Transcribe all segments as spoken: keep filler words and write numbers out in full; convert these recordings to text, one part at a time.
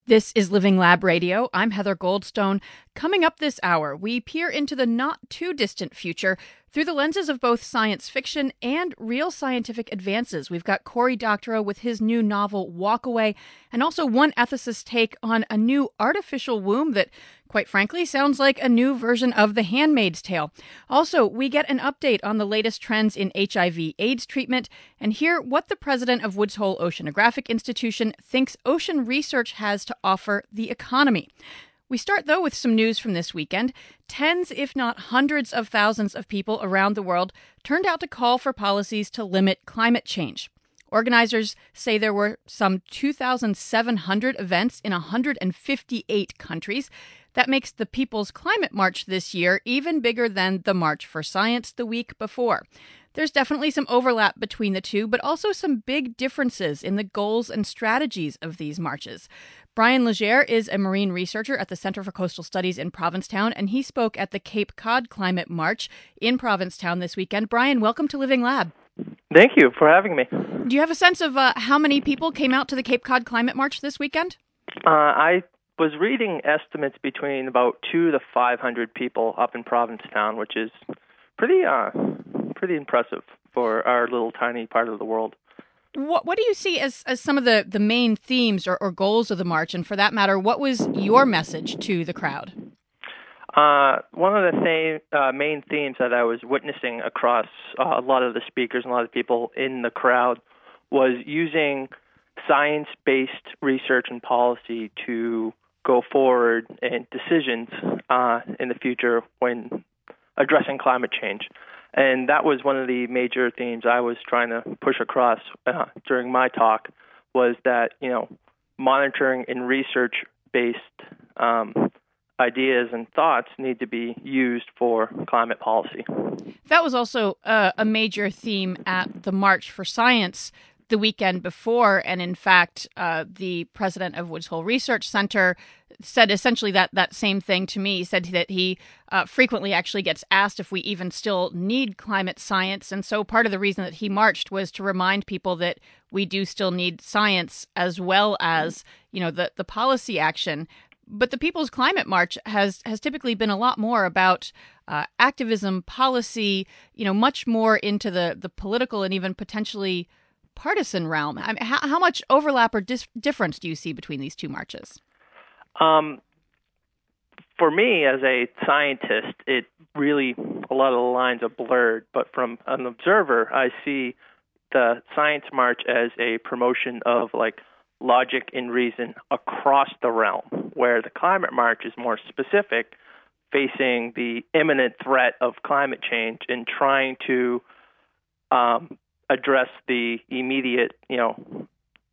This is Living Lab Radio. I'm Heather Goldstone. Coming up this hour, we peer into the not-too-distant future through the lenses of both science fiction and real scientific advances. We've got Cory Doctorow with his new novel, Walk Away, and also one ethicist's take on a new artificial womb that, quite frankly, sounds like a new version of The Handmaid's Tale. Also, we get an update on the latest trends in H I V AIDS treatment and hear what the president of Woods Hole Oceanographic Institution thinks ocean research has to offer the economy. We start, though, with some news from this weekend. Tens, if not hundreds of thousands of people around the world turned out to call for policies to limit climate change. Organizers say there were some two thousand seven hundred events in one hundred fifty-eight countries. That makes the People's Climate March this year even bigger than the March for Science the week before. There's definitely some overlap between the two, but also some big differences in the goals and strategies of these marches. Brian Legere is a marine researcher at the Center for Coastal Studies in Provincetown, and he spoke at the Cape Cod Climate March in Provincetown this weekend. Brian, welcome to Living Lab. Thank you for having me. Do you have a sense of uh, how many people came out to the Cape Cod Climate March this weekend? Uh, I was reading estimates between about two to five hundred people up in Provincetown, which is pretty, uh, pretty impressive for our little tiny part of the world. What what do you see as, as some of the, the main themes or, or goals of the march? And for that matter, what was your message to the crowd? Uh, one of the th- uh, main themes that I was witnessing across uh, a lot of the speakers and a lot of people in the crowd was using science-based research and policy to go forward in decisions uh, in the future when addressing climate change. And that was one of the major themes I was trying to push across uh, during my talk, was that, you know, monitoring and research-based um, ideas and thoughts need to be used for climate policy. That was also uh, a major theme at the March for Science the weekend before, and in fact, uh, the president of Woods Hole Research Center said essentially that, that same thing to me. He said that he uh, frequently actually gets asked if we even still need climate science, and so part of the reason that he marched was to remind people that we do still need science as well as, you know, the, the policy action. But the People's Climate March has has typically been a lot more about uh, activism, policy, you know, much more into the, the political and even potentially partisan realm. I mean, how, how much overlap or dis- difference do you see between these two marches? Um, for me, as a scientist, it really, a lot of the lines are blurred. But from an observer, I see the Science March as a promotion of, like, logic and reason across the realm, where the Climate March is more specific, facing the imminent threat of climate change and trying to um, address the immediate, you know,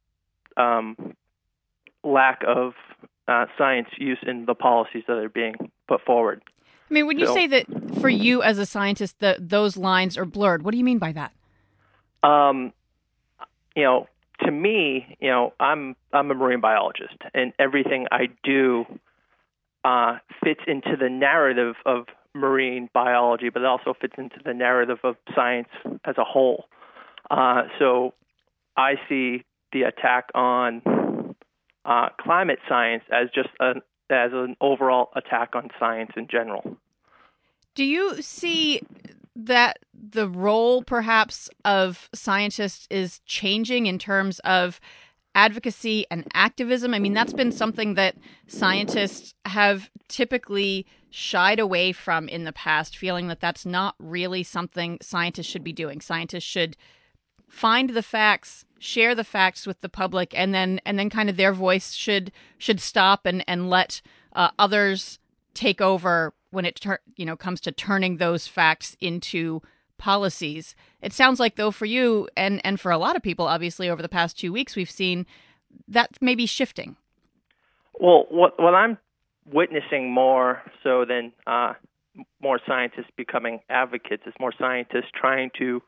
um, lack of uh, science use in the policies that are being put forward. I mean, when you so, say that for you as a scientist, the, those lines are blurred, what do you mean by that? Um, you know, to me, you know, I'm I'm a marine biologist, and everything I do uh, fits into the narrative of marine biology, but it also fits into the narrative of science as a whole. Uh, so I see the attack on uh, climate science as just an, as an overall attack on science in general. Do you see that the role, perhaps, of scientists is changing in terms of advocacy and activism? I mean, that's been something that scientists have typically shied away from in the past, feeling that that's not really something scientists should be doing. Scientists should find the facts, share the facts with the public, and then and then kind of their voice should should stop and and let uh, others take over when it tur- you know comes to turning those facts into policies. It sounds like, though, for you and and for a lot of people, obviously, over the past two weeks, we've seen that maybe shifting. Well, what what I'm witnessing more so than uh, more scientists becoming advocates is more scientists trying to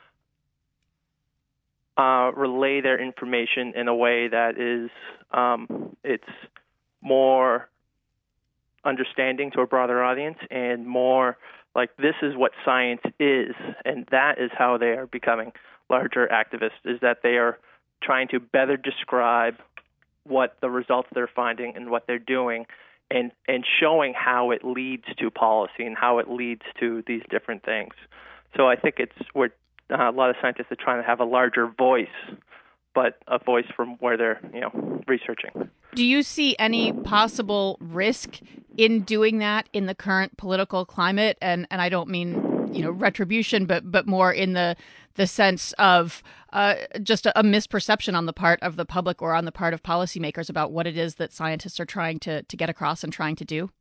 uh, relay their information in a way that is um, it's more understanding to a broader audience and more like this is what science is, and that is how they are becoming larger activists, is that they are trying to better describe what the results they're finding and what they're doing, and, and showing how it leads to policy and how it leads to these different things. So I think it's where uh, a lot of scientists are trying to have a larger voice, but a voice from where they're, you know, researching. Do you see any possible risk in doing that in the current political climate? And and I don't mean, you know, retribution, but but more in the the sense of uh, just a, a misperception on the part of the public or on the part of policymakers about what it is that scientists are trying to, to get across and trying to do?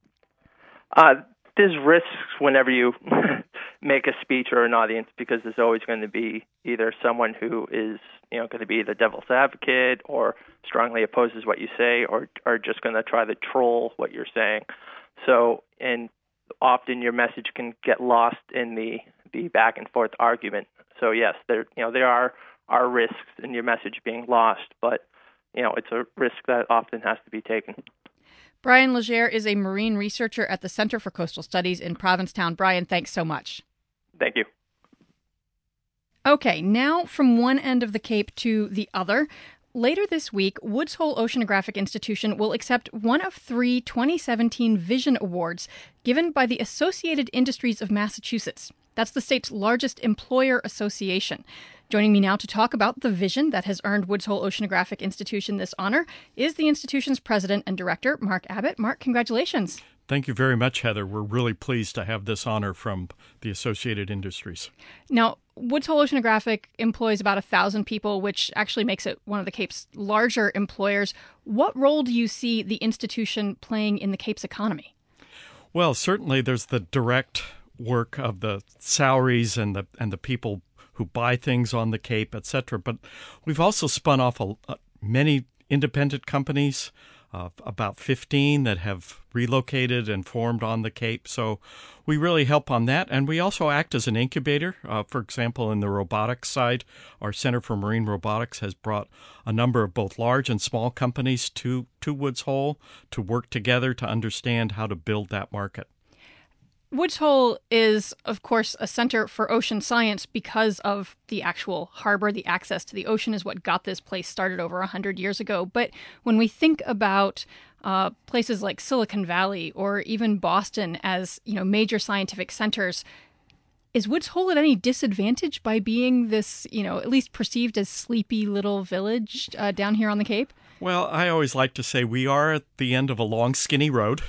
Uh, there's risks whenever you make a speech or an audience, because there's always going to be either someone who is, you know, going to be the devil's advocate or strongly opposes what you say, or are just going to try to troll what you're saying. So, and often your message can get lost in the, the back and forth argument. So yes, there, you know, there are, are risks in your message being lost, but, you know, it's a risk that often has to be taken. Brian Legere is a marine researcher at the Center for Coastal Studies in Provincetown. Brian, thanks so much. Thank you. Okay, now from one end of the Cape to the other. Later this week, Woods Hole Oceanographic Institution will accept one of three twenty seventeen Vision Awards given by the Associated Industries of Massachusetts. That's the state's largest employer association. Joining me now to talk about the vision that has earned Woods Hole Oceanographic Institution this honor is the institution's president and director, Mark Abbott. Mark, congratulations. Thank you very much, Heather. We're really pleased to have this honor from the Associated Industries. Now, Woods Hole Oceanographic employs about one thousand people, which actually makes it one of the Cape's larger employers. What role do you see the institution playing in the Cape's economy? Well, certainly there's the direct work of the salaries and the and the people who buy things on the Cape, et cetera. But we've also spun off a, a, many independent companies, uh, about fifteen that have relocated and formed on the Cape. So we really help on that. And we also act as an incubator. Uh, for example, in the robotics side, our Center for Marine Robotics has brought a number of both large and small companies to, to Woods Hole to work together to understand how to build that market. Woods Hole is, of course, a center for ocean science because of the actual harbor. The access to the ocean is what got this place started over one hundred years ago. But when we think about uh, places like Silicon Valley or even Boston as, you know, major scientific centers, is Woods Hole at any disadvantage by being this, you know, at least perceived as sleepy little village uh, down here on the Cape? Well, I always like to say we are at the end of a long, skinny road.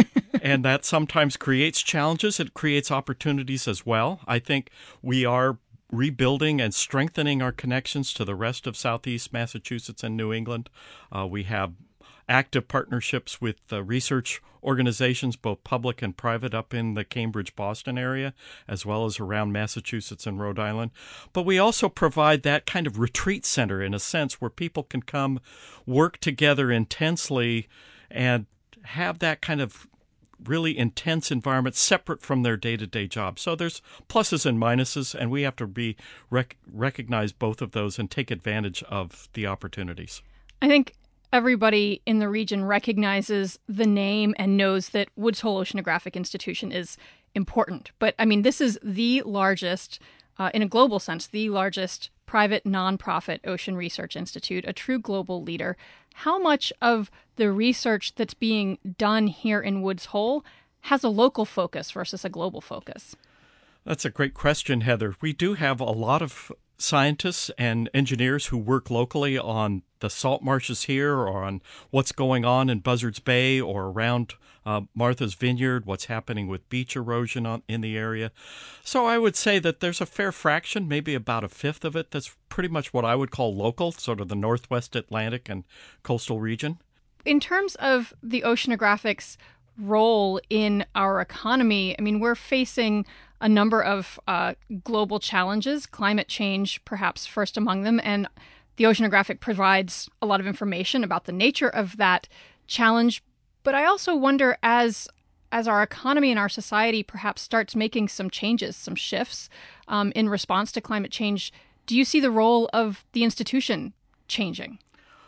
And that sometimes creates challenges. It creates opportunities as well. I think we are rebuilding and strengthening our connections to the rest of Southeast Massachusetts and New England. Uh, we have active partnerships with uh, research organizations, both public and private, up in the Cambridge-Boston area, as well as around Massachusetts and Rhode Island. But we also provide that kind of retreat center, in a sense, where people can come work together intensely and have that kind of really intense environment separate from their day-to-day job. So there's pluses and minuses, and we have to be rec- recognize both of those and take advantage of the opportunities. I think everybody in the region recognizes the name and knows that Woods Hole Oceanographic Institution is important. But, I mean, this is the largest, uh, in a global sense, the largest private nonprofit ocean research institute, a true global leader. How much of the research that's being done here in Woods Hole has a local focus versus a global focus? That's a great question, Heather. We do have a lot of scientists and engineers who work locally on the salt marshes here or on what's going on in Buzzards Bay or around uh, Martha's Vineyard, what's happening with beach erosion on, in the area. So I would say that there's a fair fraction, maybe about a fifth of it, that's pretty much what I would call local, sort of the Northwest Atlantic and coastal region. In terms of the oceanographic's role in our economy, I mean, we're facing a number of uh, global challenges, climate change perhaps first among them, and the oceanographic provides a lot of information about the nature of that challenge. But I also wonder, as as our economy and our society perhaps starts making some changes, some shifts um, in response to climate change, do you see the role of the institution changing?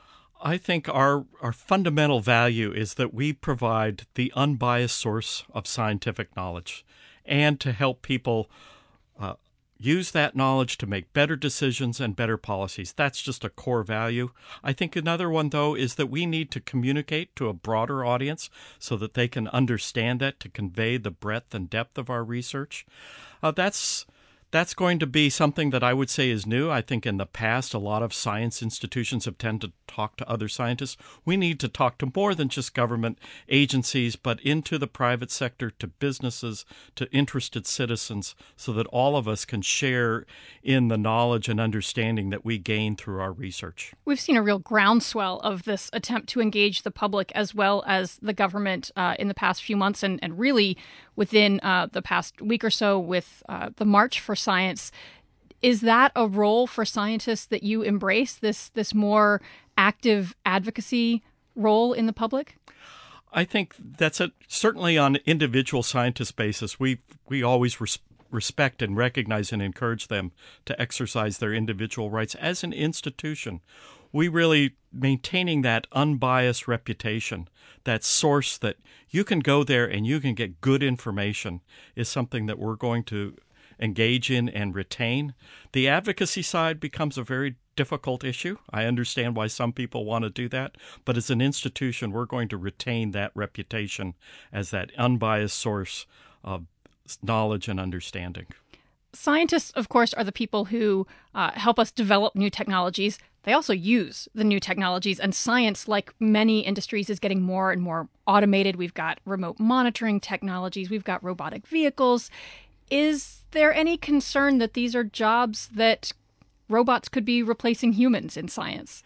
I think our, our fundamental value is that we provide the unbiased source of scientific knowledge and to help people uh, use that knowledge to make better decisions and better policies. That's just a core value. I think another one, though, is that we need to communicate to a broader audience so that they can understand that, to convey the breadth and depth of our research. Uh, that's That's going to be something that I would say is new. I think in the past, a lot of science institutions have tended to talk to other scientists. We need to talk to more than just government agencies, but into the private sector, to businesses, to interested citizens, so that all of us can share in the knowledge and understanding that we gain through our research. We've seen a real groundswell of this attempt to engage the public as well as the government uh, in the past few months, and, and really within uh, the past week or so with uh, the March for Science. Is that a role for scientists that you embrace, this this more active advocacy role in the public? I think that's a, certainly on an individual scientist basis. We we always res- respect and recognize and encourage them to exercise their individual rights. As an institution, we really maintaining that unbiased reputation, that source that you can go there and you can get good information, is something that we're going to engage in and retain. The advocacy side becomes a very difficult issue. I understand why some people want to do that, but as an institution, we're going to retain that reputation as that unbiased source of knowledge and understanding. Scientists, of course, are the people who uh, help us develop new technologies. They also use the new technologies, and science, like many industries, is getting more and more automated. We've got remote monitoring technologies. We've got robotic vehicles. Is there any concern that these are jobs that robots could be replacing humans in science?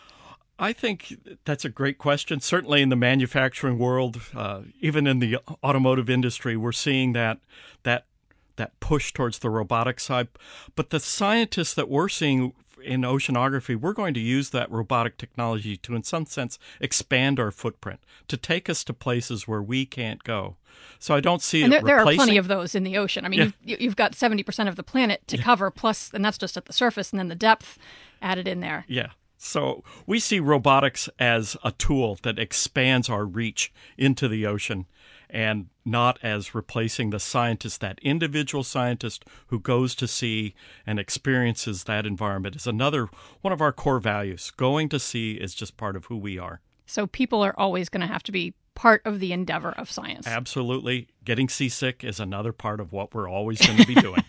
I think that's a great question. Certainly in the manufacturing world, uh, even in the automotive industry, we're seeing that that that push towards the robotic side. But the scientists that we're seeing in oceanography, we're going to use that robotic technology to, in some sense, expand our footprint, to take us to places where we can't go. So I don't see and it there, there replacing... are plenty of those in the ocean. I mean, yeah. you've, you've got seventy percent of the planet to yeah. cover, plus, and that's just at the surface, and then the depth added in there. Yeah. So we see robotics as a tool that expands our reach into the ocean, and not as replacing the scientist, that individual scientist who goes to sea and experiences that environment is another one of our core values. Going to sea is just part of who we are. So people are always going to have to be part of the endeavor of science. Absolutely. Getting seasick is another part of what we're always going to be doing.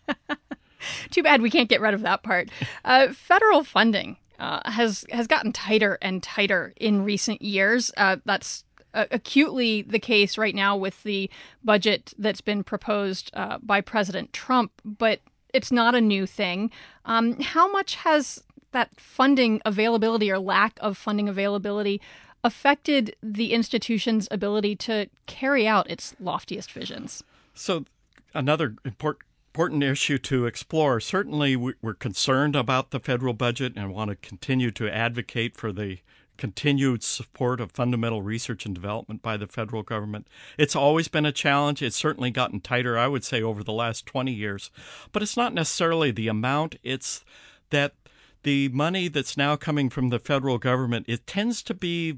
Too bad we can't get rid of that part. Uh, federal funding uh, has has gotten tighter and tighter in recent years. Uh, that's uh, acutely the case right now with the budget that's been proposed uh, by President Trump, but it's not a new thing. Um, how much has that funding availability or lack of funding availability affected the institution's ability to carry out its loftiest visions? So another important Important issue to explore. Certainly, we're concerned about the federal budget and want to continue to advocate for the continued support of fundamental research and development by the federal government. It's always been a challenge. It's certainly gotten tighter, I would say, over the last twenty years. But it's not necessarily the amount. It's that the money that's now coming from the federal government, it tends to be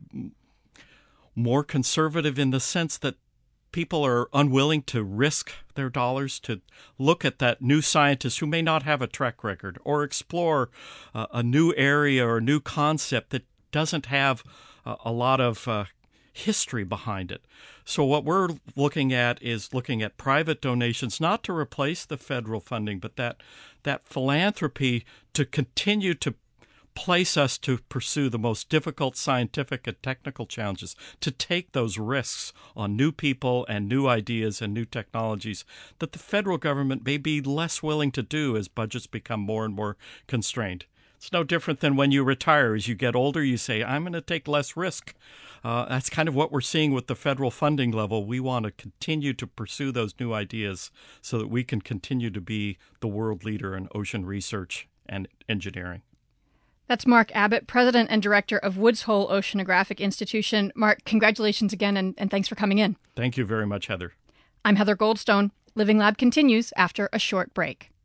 more conservative in the sense that people are unwilling to risk their dollars to look at that new scientist who may not have a track record, or explore uh, a new area or a new concept that doesn't have uh, a lot of uh, history behind it. So what we're looking at is looking at private donations, not to replace the federal funding, but that that philanthropy to continue to place us to pursue the most difficult scientific and technical challenges, to take those risks on new people and new ideas and new technologies that the federal government may be less willing to do as budgets become more and more constrained. It's no different than when you retire. As you get older, you say, I'm going to take less risk. Uh, that's kind of what we're seeing with the federal funding level. We want to continue to pursue those new ideas so that we can continue to be the world leader in ocean research and engineering. That's Mark Abbott, President and Director of Woods Hole Oceanographic Institution. Mark, congratulations again, and, and thanks for coming in. Thank you very much, Heather. I'm Heather Goldstone. Living Lab continues after a short break.